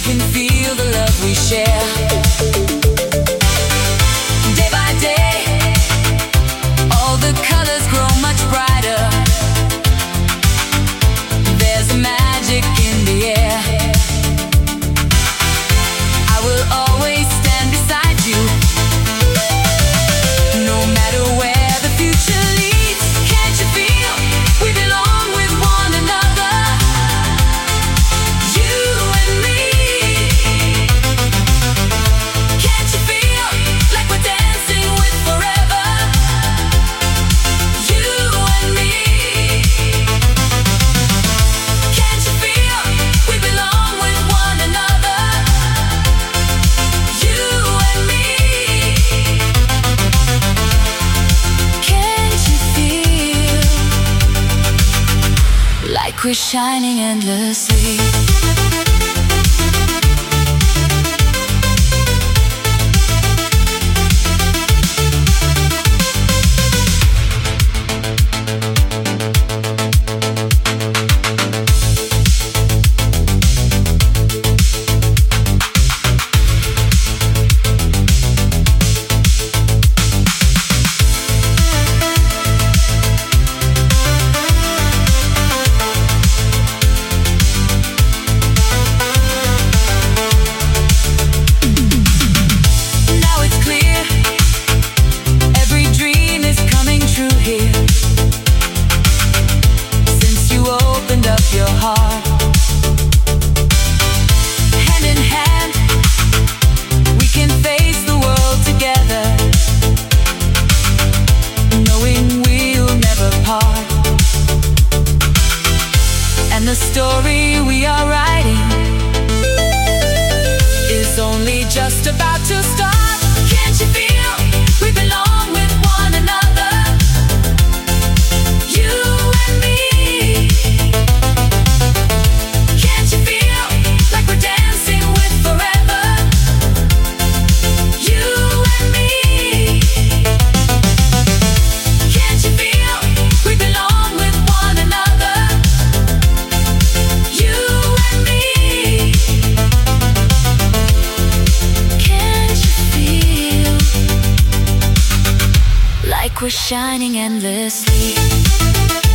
can feel the love we share. Day by day, all the colors grow much brighter. There's a magic in the air. I will always stand beside you, no matter where the future leads. Can't you feel we belong with one another? You and me. Can't you feel like we're dancing with forever? You and me. Can't you feel we belong with one another? You and me. Can't you feel like we're shining endlessly? Now it's clear, every dream is coming true here. Since you opened up your heart, hand in hand, we can face the world together, knowing we'll never part. And the story we are writing is only just about to start. Can't you feel we belong with one another? You and me. Can't you feel like we're dancing with forever? You and me. Can't you feel we belong with one another? You and me. Can't you feel like we're shining endlessly?